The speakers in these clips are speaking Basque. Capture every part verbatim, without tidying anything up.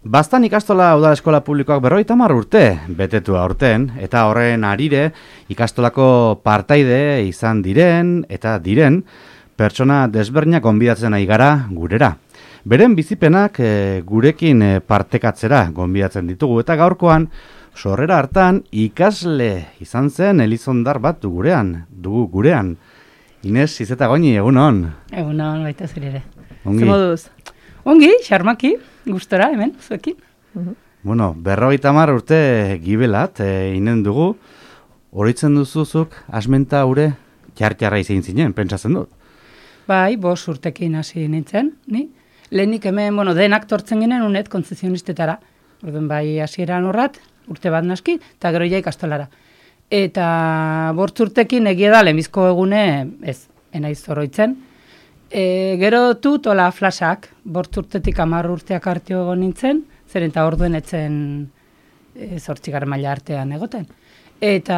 Baztan ikastola udal eskola publikoak berrogeita hamar urte betetua aurten, eta horren arire ikastolako partaide izan diren eta diren pertsona desberdinak gonbidatzen ari gara gurera. Beren bizipenak e, gurekin e, partekatzera gonbidatzen ditugu eta gaurkoan sorrera hartan ikasle izan zen Elizondar bat du gurean, dugu gurean. Ines Izetagoini, egunon. Egunon, baita zuri ere. Ongi. Zemoduz? Ongi, xarmaki, gustora, hemen, zuekin. Uh-huh. Bueno, berrogeita hamar urte gibelat, e, inen dugu, oroitzen duzuzuk, asmenta ure, txar-txarra izin zinen, pentsatzen dut. Bai, bos urtekin hasi nintzen, ni? Lehenik hemen, bueno, denak tortzen ginen unet konzezionistetara. Orduan bai hasieran horrat, urte bat naski, eta gero ja ikastolara. Eta bortz urtekin egia da, lehenbizko egune, ez, enaiz oroitzen. E, gero tut, hola, flasak, bortz urtetik hamar urteak hartio egon nintzen, zeren eta orduen etzen e, zortzigarren maila artean egoten. Eta,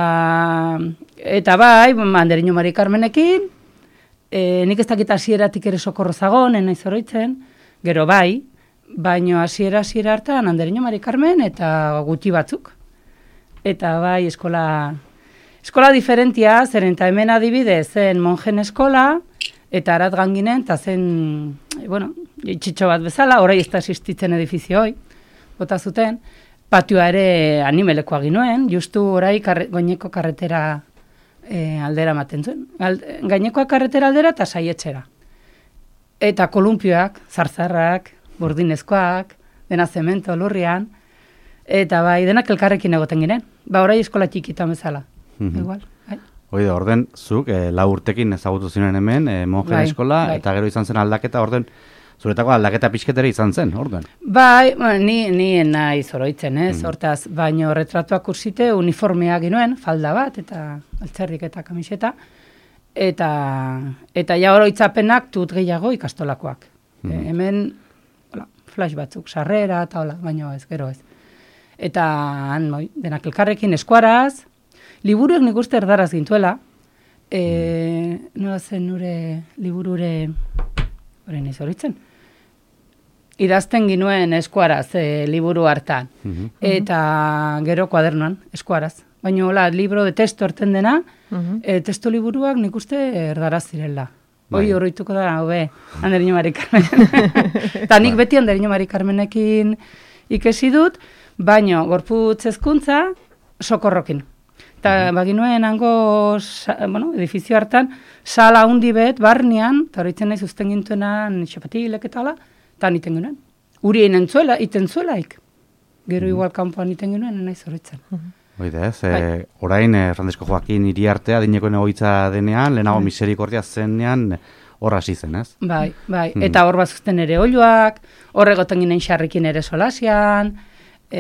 eta bai, Andereño Mari Carmenekin, e, nik ez dakit hasieratik ere sokorro zagon, enaiz oroitzen, gero bai, baino hasiera hasiera hartan Andereño Mari Carmen eta gutxi batzuk. Eta bai, eskola, eskola diferentia, zeren eta hemen adibidez zen monjen eskola, eta arat ganginen, eta zen, bueno, txitxo bat bezala, orai ez da existitzen edifizio hoi, bota zuten, patioa ere animelekoa ginuen, justu orai karre, goineko karretera e, aldera maten zuen. Alde, gainekoa karretera aldera eta saietxera. Eta kolumpioak, zarzarrak, burdinezkoak, dena zemento lurrian, eta bai, denak elkarrekin egoten ginen. Ba, orai eskola txikitan bezala. Mm-hmm. Igual, bai. Oide, orden, zuk, e, lau urtekin ezagutu zinen hemen, e, monjen bai, eskola, bai. Eta gero izan zen aldaketa, orden, zuretako aldaketa pixketere izan zen, orden. Bai, bueno, ni, ni nahi zoroitzen, ez, mm. hortaz, baino retratuak ursite uniformea ginuen, falda bat, eta altzerrik eta kamiseta, eta, eta ja oroitzapenak tut gehiago ikastolakoak. Mm. E, hemen, hola, flash batzuk, sarrera, eta hola, baino ez, gero ez. Eta, han, moi, denak elkarrekin eskuaraz, liburuek nik uste erdaraz gintuela, e, mm. nola zen nure liburure, horrein izoritzen, idazten ginuen eskuaraz e, liburu hartan, mm-hmm. eta gero kuadernoan eskuaraz. Baina, hola, libro de testo erten dena, mm-hmm. e, testo liburuak nik uste erdaraz zirela. Hoi horreituko da, hobe, Andereño Mari Carmen. Eta nik beti Andereño Mari Carmenekin ikesi dut, baina gorputz hezkuntza sokorrokin. Eta mm-hmm. baginuen hango, bueno, edifizio hartan, sala hundi bet, barnean, eta horretzen nahi zuzten gintuenan, xapatilek eta ala, eta niten ginen. Uri einen zuela, iten zuelaik. Gero mm-hmm. igual kanpoan niten ginen, nahi zorretzen. Mm-hmm. Oide ez, bai. e, orain eh, Francisco Joaquin Iriartea dineko egoitza denean, lehenago bai. Miserikordia zenean hor hasi zen, ez? Bai, bai, mm-hmm. eta hor bazuzten ere oiloak, hor egoten ginen xarrikin ere solasian, e,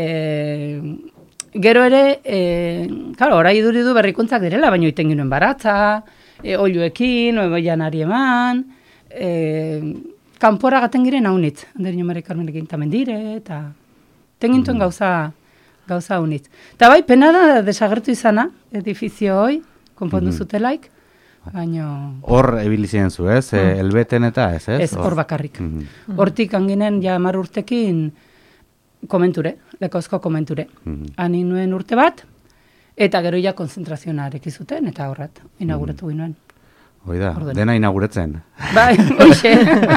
gero ere, e, claro, orai iduridu berrikuntzak direla, baina iten ginen baratza, e, oiloekin, janari eman, e, kanpora gaten giren haunitz, Andereño Mari Carmenekin tamen dire, eta tengintuen mm-hmm. gauza, gauza haunitz. Eta bai, pena da desagertu izana, edifizio hoi, konpondu mm-hmm. zutelaik, baina... Hor ebilizien zu, ez? Mm. E, elbeten eta ez, ez? Ez, hor bakarrik. Mm-hmm. Hortik anginen ja hamar urtekin komenture, lekozko komenture. Mm-hmm. Ani nuen urte bat, eta gero ja konzentrazionarek izuten, eta horret, inauguratu mm-hmm. ginuen. Oida, dena inauguretzen. Bai, oixe.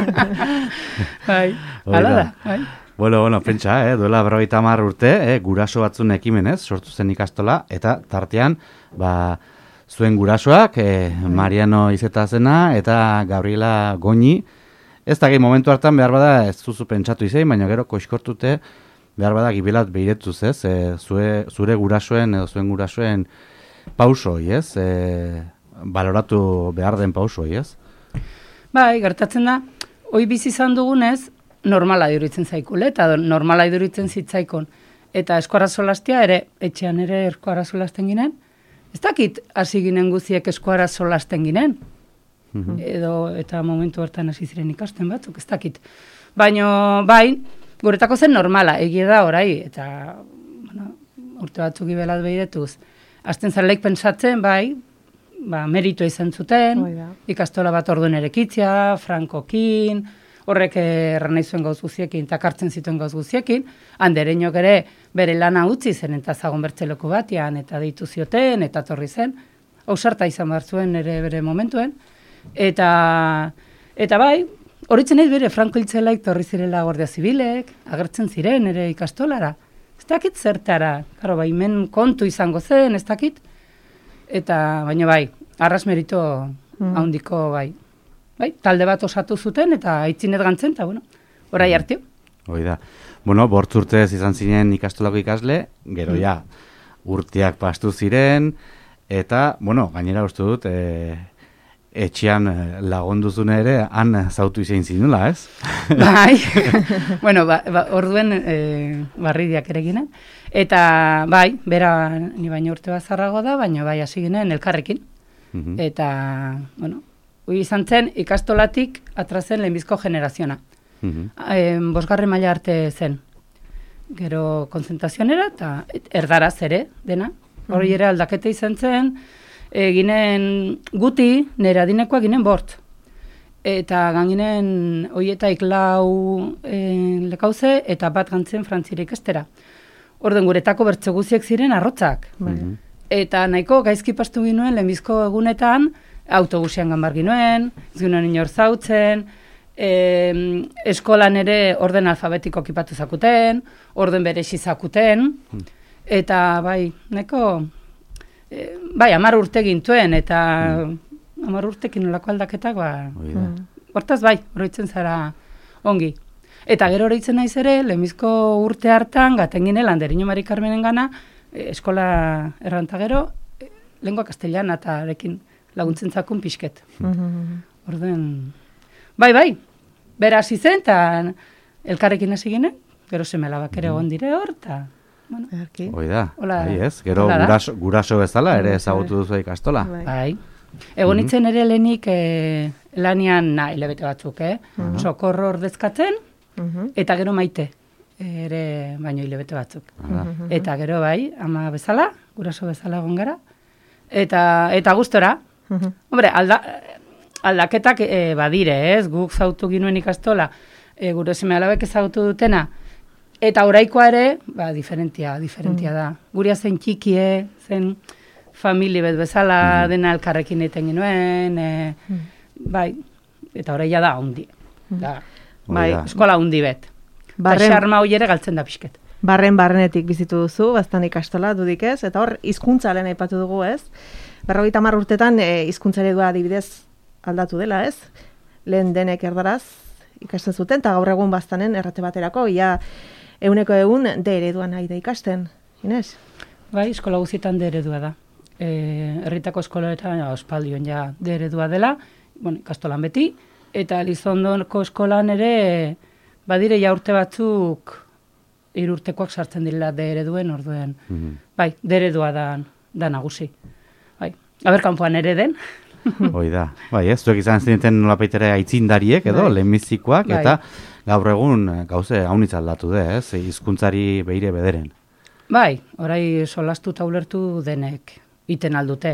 Bai, hala da. Bai. Bueno, bueno, pentsa, eh, duela berrogeita hamar urte, eh, guraso batzun ekimenez, sortu zen ikastola, eta tartean, ba, zuen gurasoak, eh, Mariano Izetazena eta Gabriela Goñi, ez da gehi momentu hartan behar bada ez zuzu pentsatu izei, baina gero koiskortute behar bada gibelat behiretuz, ez, e, zure, zure gurasoen edo zuen gurasoen pausoi, ez, e, baloratu behar den pausoi, ez? Bai, gertatzen da, hoi bizi izan dugunez, normala iduritzen zaikule, eta normala iduritzen zitzaikon. Eta eskuara solastia ere, etxean ere eskuara solasten ginen, ez dakit hasi ginen guziek eskuara solasten ginen, mm-hmm. edo eta momentu hartan hasi ziren ikasten batzuk, ez dakit. Baina, bai, guretako zen normala, egia da orai, eta bueno, urte batzuk ibelat behiretuz. Azten zarelaik pensatzen, bai, ba, merito izan zuten, oh, ja. Ikastola bat orduen erekitzia, Frankokin, horrek erran nahi zuen gauz guziekin, eta kartzen zituen gauz guziekin, handerenok ere bere lana utzi zen, eta zagon bertzeloko batean, eta deitu zioten, eta torri zen, ausarta izan behar zuen ere bere momentuen, eta, eta bai, horitzen nahi bere Franco hiltzelaik torri zirela Guardia Zibilek, agertzen ziren ere ikastolara, ez dakit zertara, karo, bai, men kontu izango zen, ez dakit, eta baina bai, arras merito mm. haundiko bai, bai, talde bat osatu zuten, eta aitzinet gantzen, eta bueno, orai arte. Hoi da. Bueno, bortz urtez izan zinen ikastolako ikasle, gero ja, urteak pastu ziren, eta, bueno, gainera uste dut, e, etxean lagonduzune ere, han zautu izan zinula, ez? Bai, bueno, ba, ba, orduen e, barridiak ere ginen, eta bai, bera ni baino urte bat zarrago da, baina bai hasi ginen elkarrekin, uh-huh. eta, bueno, hui izan zen, ikastolatik atrazen lehenbizko generaziona. Uh-huh. E, bosgarren maila arte zen. Gero konzentrazionera eta erdaraz ere, dena. Hori uh-huh. ere aldaketa izan zen, e, ginen guti, nire adinekoa ginen bort. Eta ganginen hoietaik lau e, lekauze eta bat gantzen frantzire ikastera. Orden guretako bertze guziek ziren arrotzak. Uh-huh. Eta nahiko gaizki pastu ginuen lehenbizko egunetan, autobusean ganbar ginuen, ez ginen inor zautzen, e, eskolan ere orden alfabetiko kipatu zakuten, orden beresi zakuten, hmm. eta bai, neko, e, bai, amar urte gintuen, eta hmm. amar urtekin nolako aldaketak, ba, hortaz bai, oroitzen zara ongi. Eta gero oroitzen naiz ere, lehenbizko urte hartan, gaten ginen, Landerino Mari Carmenen gana, e, eskola erranta gero, e, lengua castellana eta arekin, laguntzen zakun pixket. Mm-hmm. Orden, bai, bai, bera hasi zen, eta elkarrekin hasi ginen, gero semelabak ere egon dire hor, eta, bueno. Hoi da, bai ez, gero guraso, guraso bezala ere ezagutu duzu ikastola. Bai, egon nintzen ere lehenik eh, lanian, na, hilabete batzuk, eh? Uh-huh. Sokorro ordezkatzen, uh-huh. eta gero maite, ere baino hilabete batzuk. Uh-huh. Eta gero bai, ama bezala, guraso bezala egon gara, eta, eta gustora. Uhum. Hombre, alda, aldaketak e, badire, ez? Guk zautu ginuen ikastola, e, gure seme alabek ezautu dutena, eta oraikoa ere, ba, diferentia, diferentia da. Guria zen txikie, zen famili bet bezala, uhum. dena elkarrekin eten ginuen, e, uhum. bai, eta oraia da, hundi. Da, bai, eskola hundi bet. Barren, eta xarma hoi ere galtzen da pixket. Barren barrenetik bizitu duzu, baztan ikastola, dudik ez, eta hor, hizkuntza lehen aipatu dugu ez, berrogeita hamar urtetan e, hizkuntza eredua adibidez aldatu dela, ez? Lehen denek erdaraz ikasten zuten, eta gaur egun baztanen errate baterako, ia euneko egun de ereduan nahi da ikasten, Inez? Bai, eskola guzietan de eredua da. E, herritako eskoletan ospaldioan ja de eredua dela, bueno, ikastolan beti, eta Elizondoko eskolan ere badire ja urte batzuk hiru urtekoak sartzen direla de ereduen orduen. Mm-hmm. Bai, de eredua da, da nagusi. Aber, kanpoan ere den. Hoi da. Bai, ez, zuek izan zineten nolapaitere aitzindariek, edo, bai. lehenbizikoak, bai. eta gaur egun gauze haunitz aldatu de, ez, hizkuntzari behire bederen. Bai, orai solastu eta ulertu denek iten aldute.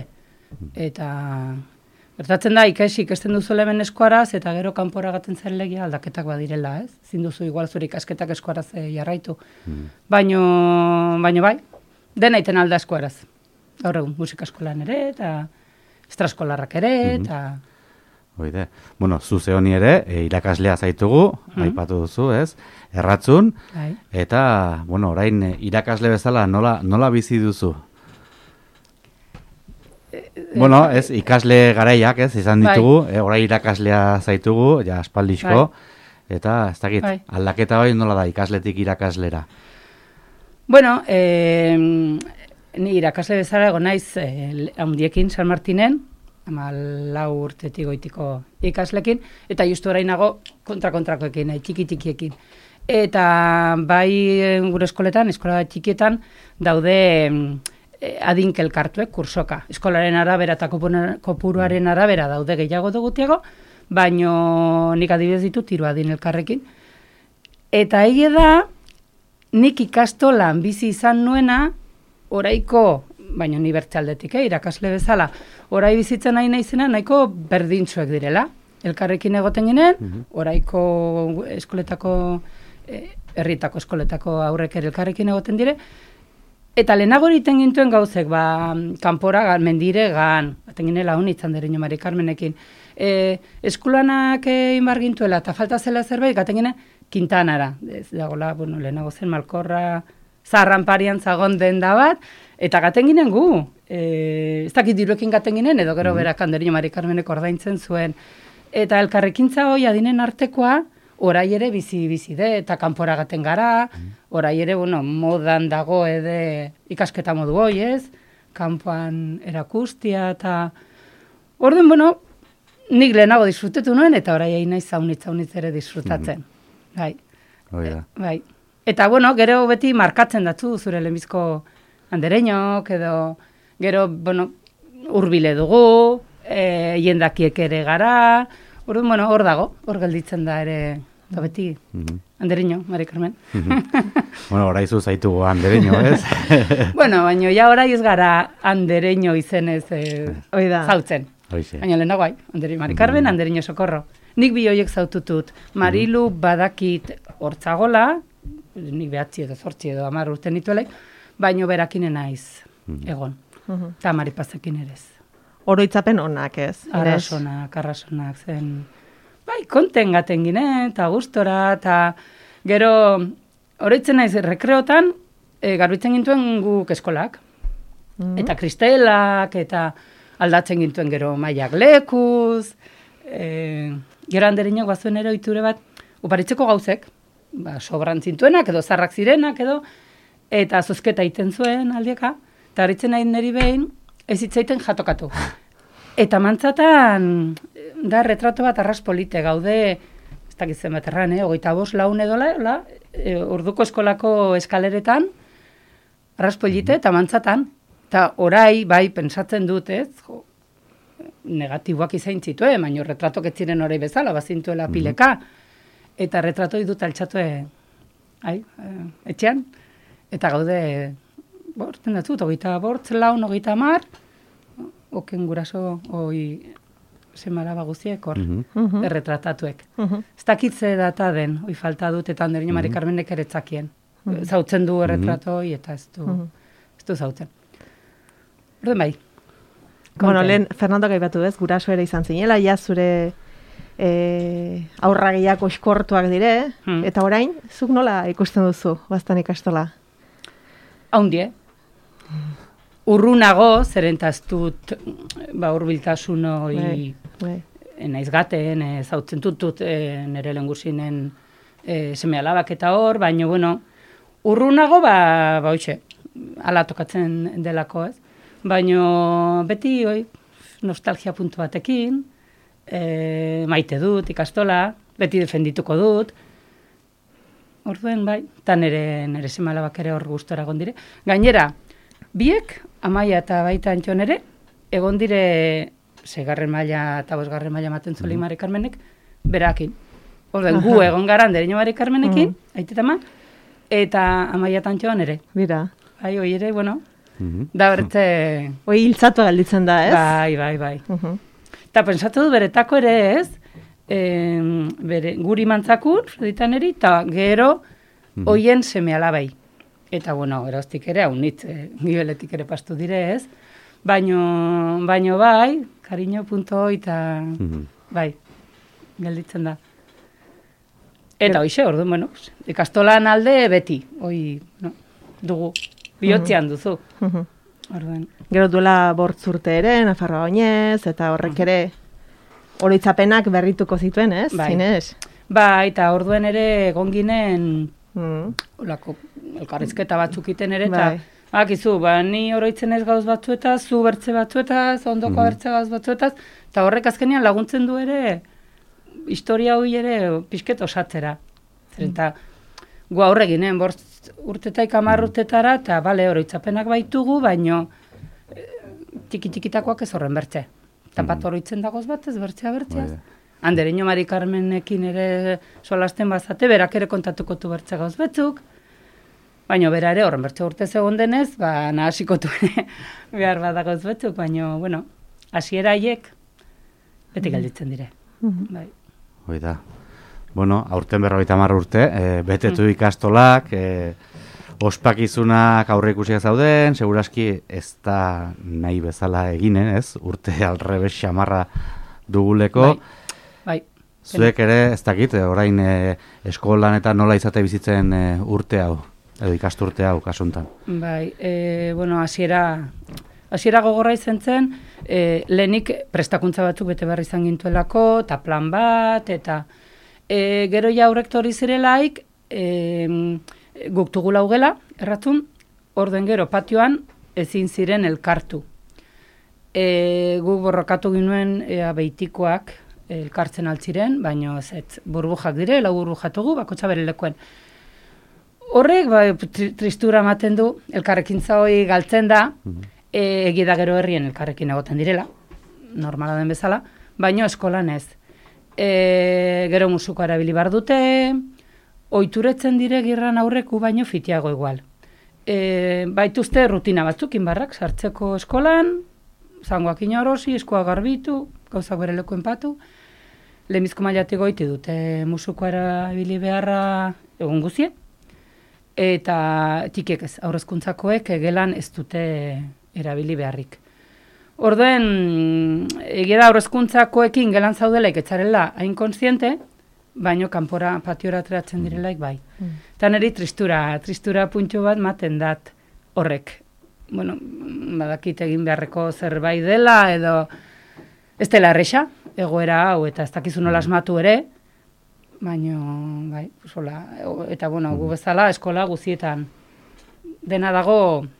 Eta gertatzen da, ikesi, ikesten duzu hemen eskuaraz, eta gero kanpora gaten zer legia aldaketak badirela, ez? Zin duzu igual zure ikasketak eskuaraz jarraitu. Hmm. Baino, baino bai, dena iten alda eskuaraz. Gaur egun, musika eskolan ere, eta estraskolarrak ere, eta... Mm-hmm. Oide. Bueno, zuze honi ere, e, irakaslea zaitugu, mm-hmm. aipatu duzu, ez? Erratzun, Ai. eta, bueno, orain irakasle bezala nola, nola bizi duzu? E, e, bueno, ez, ikasle garaiak, ez, izan ditugu, bai. e, orain irakaslea zaitugu, ja, aspaldizko, bai. eta, ez dakit, bai. aldaketa hori nola da, ikasletik irakaslera? Bueno, eh... Ni irakasle bezala egon naiz eh, handiekin San Martinen, ama lau urtetik goitiko ikaslekin, eta justu orainago kontra-kontrakoekin, eh, txiki-txikiekin. Eta bai gure eskoletan, eskola txikietan, daude eh, adinkelkartuek, kursoka. Eskolaren arabera eta kopuruaren arabera daude gehiago dugutiago, baino nik adibidez ditut hiru adin elkarrekin. Eta egia da, nik ikastolan bizi izan nuena, oraiko, baina unibertsaldetik, eh, irakasle bezala, orai bizitzen nahi naizena nahiko berdintsuek direla. elkarrekin egoten ginen, oraiko eskoletako, eh, herritako eskoletako aurrek ere elkarrekin egoten dire, eta lehenago egiten gintuen gauzek, ba, kanpora, gan, mendire, gan, baten ginela honi itzan dere Mari Carmenekin. E, eskulanak egin bar gintuela, eta falta zela zerbait, gaten ginen, Quintanara. Ez dagoela, bueno, lehenago zen Malkorra, Zaharran parian zagon den da bat, eta gaten ginen gu. E, ez dakit diruekin gaten ginen, edo gero mm. berak Anderino Mari Carmenek ordaintzen zuen. Eta elkarrekintza hoi adinen artekoa, orai ere bizi-bizi de, eta kanpora gaten gara, orai ere, bueno, modan dago ede ikasketa modu hoi, ez? Kanpoan erakustia, eta... Orduan, bueno, nik lehenago disfrutetu nuen, eta orai egin nahi zaunitz-zaunitz ere disfrutatzen. Mm-hmm. Bai. Hoi da. Bai. Eta, bueno, gero beti markatzen datzu zure lehenbizko andereñok, edo gero, bueno, urbile dugu, e, jendakiek ere gara, orduan, bueno, hor dago, hor gelditzen da ere, eta beti, mm-hmm. Andereño, Mari Carmen. Mm-hmm. Bueno, oraizu zaitugu Andereño, ez? Bueno, baina ja orai ez gara Andereño izenez e, zautzen. Oixe. Baina lehenago bai, Andereño Mari Carmen, mm-hmm. Andereño Socorro. Nik bi horiek zaututut. Marilu mm-hmm. badakit hortzagola, nik behatzi edo zortzi edo amar urte nituelek, baino berakinen naiz mm-hmm. egon. Mm-hmm. Ta Maripazekin ere ez. Oroitzapen onak, ez? Arrasonak, arrasonak zen. Bai, konten gaten ginen, eta gustora, eta gero, oroitzen naiz, rekreotan, e, garbitzen gintuen guk eskolak. Mm-hmm. Eta kristelak, eta aldatzen gintuen gero mailak lekuz, e, gero Andereñok bazuen ere ohiture bat, uparitzeko gauzek, ba, sobran zintuenak, edo zarrak zirenak, edo, eta zozketa iten zuen aldieka, eta harritzen nahi niri behin, ez hitzaiten jatokatu. Eta mantzatan, da retrato bat arras polite, gaude, ez dakitzen bat erran, eh, hogeita bost laun edola, la, e, orduko eskolako eskaleretan, arras polite, eta mantzatan. Eta orai, bai, pensatzen dut, ez, jo, negatiboak izain zituen, baina retratok ez ziren orai bezala, bazintuela pileka, eta retratoi dut altxatue, ai, etxean, eta gaude, borten dut, hogeita bortz laun, hogeita mar, oken guraso, oi, semaraba guziek, hor, mm-hmm. erretratatuek. Mm-hmm. Ez dakitze data den, oi falta dut, eta Andereño Mari Carmenek ere etzakien. Mm-hmm. Zautzen du erretratoi, eta ez du, mm-hmm. ez du zautzen. Orden bai. Bueno, lehen, Fernando gaibatu ez, guraso ere izan zinela, ja zure e, aurragiak oskortuak dire, mm. eta orain, zuk nola ikusten duzu, Baztan ikastola? Haundie. Urrunago, zerentaztut, ba, urbiltasun hori, naiz gaten, e, zautzen tutut, e, nire lengusinen e, seme alabak eta hor, baina, bueno, urrunago, ba, ba, hoxe, ala tokatzen delako, ez? Baina, beti, oi, nostalgia puntu batekin, e, maite dut, ikastola, beti defendituko dut, orduen, bai, eta nire, nire seme alabak ere hor gustora gondire. Gainera, biek, Amaia eta baita Antxon ere, egon dire segarren maila eta bosgarren maila maten zoli mm-hmm. Mari Carmenek, berakin. Orden, gu egon gara Andereño Mari Carmenekin, mm-hmm. aiteteman, eta Amaia eta Antxon ere. Bira. Bai, hoi ere, bueno, mm-hmm. da bertze... Hoi hiltzatu galditzen da, ez? Bai, bai, bai. Mm-hmm. Eta pensatu du beretako ere ez, e, bere, guri mantzakur, editan eri, eta gero mm-hmm. hoien seme alabai. Eta, bueno, erauztik ere, haunitz, e, gibeletik ere pastu dire ez, baino, baino bai, kariño punto eta, mm-hmm. bai, gelditzen da. Eta hoixe, orduan, bueno, ikastolan alde beti, hoi, no, dugu, bihotzean duzu. Mm-hmm. Orduan. Gero duela bortzurte ere, Nafarroa oinez, eta horrek ere, oroitzapenak berrituko zituen, ez? Bai. Zinez? Bai, eta orduan ere egon ginen, mm. olako, elkarrizketa batzuk iten ere, eta bakizu, ba, ni oroitzen ez gauz batzuetaz, zu bertze batzuetaz, ondoko mm-hmm. bertze gauz batzuetaz, eta horrek azkenean laguntzen du ere, historia hori ere pixket osatzera. Zer, eta gu aurre ginen, bortz urtetaik hamar urtetara, eta bale, oroitzapenak baitugu, baino tiki-tikitakoak ez horren bertze. Eta bat mm-hmm. oroitzen dagoz bat ez bertzea bertzeaz. Andereño Mari Carmenekin ere solasten bazate, berak ere kontatuko tu bertze gauz batzuk, baina bera ere horren bertze urte zegoen denez, ba, nahasikotu behar badagoz batzuk, baina, bueno, hasiera haiek beti gelditzen dire. bai. Hoi da. Bueno, aurten berrogeita hamar urte, e, betetu ikastolak, e, ospakizunak aurre ikusiak zauden, seguraski ez da nahi bezala eginen, ez? Urte alrebes xamarra duguleko. Bai, bai. Zuek ere, ez dakit, orain e, eskolan eta nola izate bizitzen e, urte hau, edo ikasturte hau, kasuntan. Bai, e, bueno, hasiera hasiera gogorra izan zen, e, lehenik prestakuntza batzuk bete behar izan gintuelako, eta plan bat, eta e, gero ja aurrektori zirelaik, e, guk tugula ugela, erratun, orden gero patioan ezin ziren elkartu. E, guk borrokatu ginuen ea beitikoak elkartzen altziren, baina ez ez burbujak dire, lau burbujatugu, bakotxa bere lekuen. Horrek, ba, tri, tristura ematen du, elkarrekintza hori galtzen da, e, egi da gero herrien elkarrekin egoten direla, normala den bezala, baina eskolan ez. E, gero musuko erabili bar dute, oituretzen dire girran aurreku, baino fitiago igual. E, baituzte rutina batzuk inbarrak, sartzeko eskolan, zangoak inorosi, eskoa garbitu, gauzak bere leku enpatu, lehenbizko mailatik goiti dute musuko erabili beharra egun guzie, eta tikiek ez, aurrezkuntzakoek gelan ez dute erabili beharrik. Orden, egia da aurrezkuntzakoekin gelan zaudelaik etzarela hain kontziente, baino kanpora patiora ateratzen direlaik bai. Mm. Eta niri tristura, tristura puntxo bat maten dat horrek. Bueno, badakit egin beharreko zerbait dela, edo ez dela erresa, egoera hau, eta ez dakizu nola asmatu ere, baino, bai, sola, eta bueno, gu bezala, eskola guzietan dena dago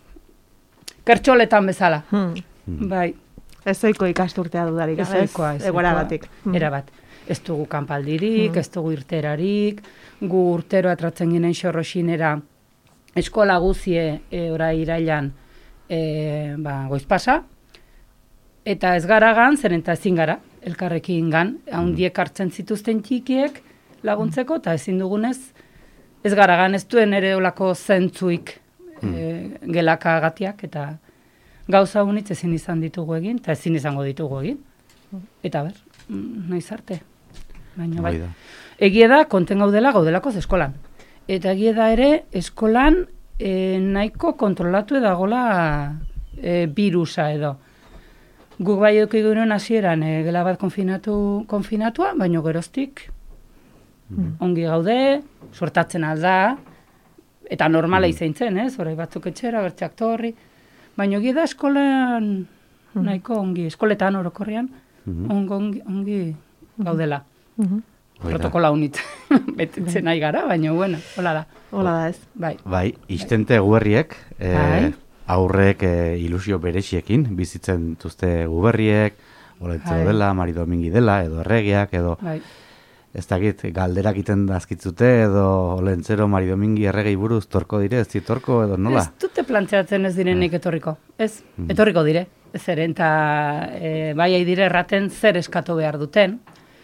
kertxoletan bezala. Mm. Bai. Ez oiko ikasturtea dudarik, ez? Ez egoeragatik. Erabat. Ez dugu kanpaldirik, mm. ez dugu irterarik, gu urtero atratzen ginen xorroxinera eskola guzie e, ora irailan e, ba, goizpasa, eta ez gara gan, zeren eta ezin gara, elkarrekin gan, haundiek hartzen zituzten txikiek laguntzeko, eta ezin dugunez, ez gara gan, ez duen ere olako zentzuik mm. e, gelaka gatiak, eta gauza honitz ezin izan ditugu egin, eta ezin izango ditugu egin. Eta ber, noiz arte. Baina bai. Egie da, konten gaudela, gaudelako eskolan. Eta egie da ere, eskolan e, nahiko kontrolatu edagola e, virusa edo. Guk bai eduki ginen hasieran e, gela bat konfinatu, konfinatua, baina geroztik mm. ongi gaude, sortatzen alda, eta normala mm. izan zen, ez? Horai batzuk etxera, bertxak torri. Baina egie da, eskolan mm. nahiko ongi, eskoletan orokorrean, mm. ongi, ongi, ongi gaudela. Mm-hmm. Protokola unit betetzen nahi gara, baina bueno, hola da. Hola da ez. Bai. Bai, istente guberriek, e, bai. aurrek e, ilusio berexiekin, bizitzen duzte guberriek, Olentzo dela, Mari Domingi dela, edo erregiak, edo bai. ez dakit, galderak iten dazkitzute, edo Olentzero, Mari Domingi erregei buruz torko dire, ez torko, edo nola? Ez dute plantzeatzen ez direnik etorriko, ez? Mm. Etorriko dire, zeren, eta e, bai dire erraten zer eskatu behar duten,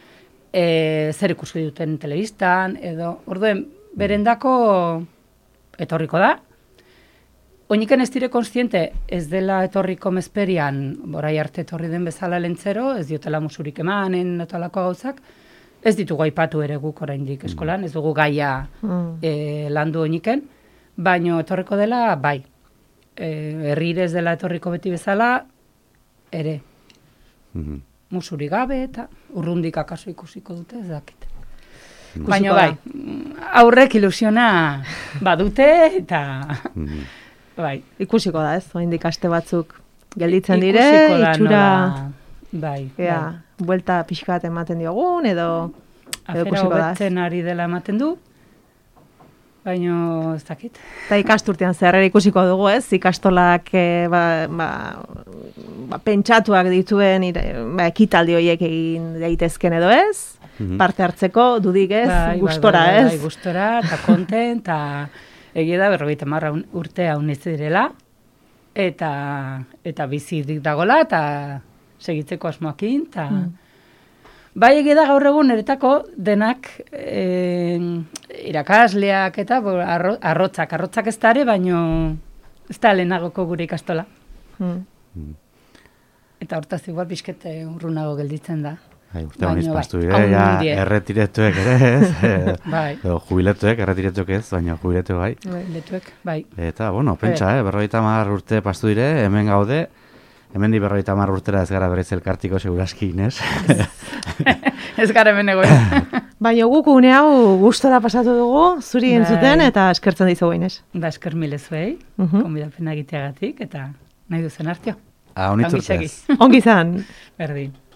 E, zer ikusi duten telebistan, edo, orduen, berendako etorriko da. Oiniken ez dire konstiente, ez dela etorriko mezperian, borai arte etorri den bezala Lentzero, ez diotela musurik emanen, notalako gauzak, ez ditugu aipatu ere guk oraindik eskolan, ez dugu gaia mm. e, landu oiniken, baino etorriko dela, bai. E, herrire ez dela etorriko beti bezala, ere. Mm-hmm. Musuri gabe eta urrundik akaso ikusiko dute, ez dakit. Mm. Baina bai, aurrek ilusiona badute eta mm. bai. Ikusiko da ez, oraindik aste batzuk gelditzen dire, itxura, bai, ea, bai. Buelta pixka bat ematen diogun, edo, edo ikusiko da. Afera hobetzen ari dela ematen du, baina ez dakit. Eta ikasturtean zerrera ikusiko dugu ez, ikastolak e, ba, ba, ba, pentsatuak dituen ire, ba, ekitaldi horiek egin daitezken edo ez, mm-hmm. parte hartzeko dudik ez, bai, gustora bai, bai, ez. Bai, gustora eta konten, eta egia da berrogeita hamar urte haunitz direla, eta, eta bizirik dagola, eta segitzeko asmoakin, eta... Mm. Bai egia da gaur egun eretako denak e, irakasleak eta bo, arro, arrotzak, arrotzak ez dare, baino ez da lehenagoko gure ikastola. Hmm. Eta hortaz igual bizkete urrunago gelditzen da. Bai, urte honiz Baina bai, pastu dire, ja, handie. erretiretuek ere, ez? Eh, Bai. edo jubiletuek, erretiretuek ez, baina jubiletu bai. Letuek, bai. Eta, bueno, pentsa, eh, berrogeita hamar urte pastu dire, hemen gaude, hemen di berrogeita hamar urtera ez gara berez elkartiko seguraski, Inez. Ez gara hemen egoen. Baina guk une hau gustora pasatu dugu, zuri Bai. entzuten eta eskertzen dizugu Inez. Ba, esker milezuei, Mhm. konbidapena egiteagatik, eta nahi duzen arteo. Ah, honitz Ongi urtez. segi. Ongi izan. Berdin.